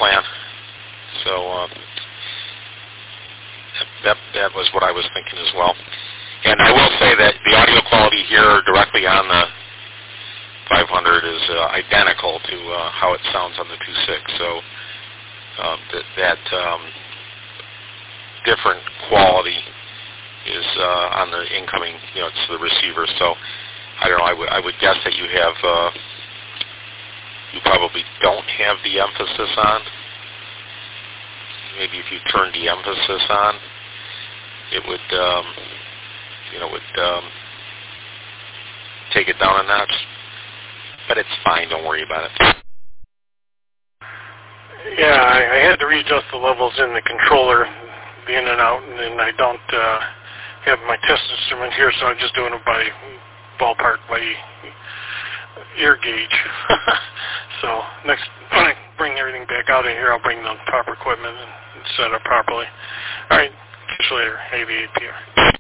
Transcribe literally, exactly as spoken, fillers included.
plan. So uh, that that was what I was thinking as well. And I will say that the audio quality here directly on the five hundred is uh, identical to uh, how it sounds on the two point six. So uh, that, that um, different quality is uh, on the incoming, you know, it's the receiver. So I don't know. I would I would guess that you have uh, you probably don't have the emphasis on. Maybe if you turn the emphasis on, it would um, you know would um, take it down a notch. But it's fine. Don't worry about it. Yeah, I, I had to readjust the levels in the controller, the in and out, and then I don't uh, have my test instrument here, so I'm just doing it by ballpark, by ear gauge. So next, when I bring everything back out of here, I'll bring the proper equipment and set it up properly. All right, catch you later. A V eight P R.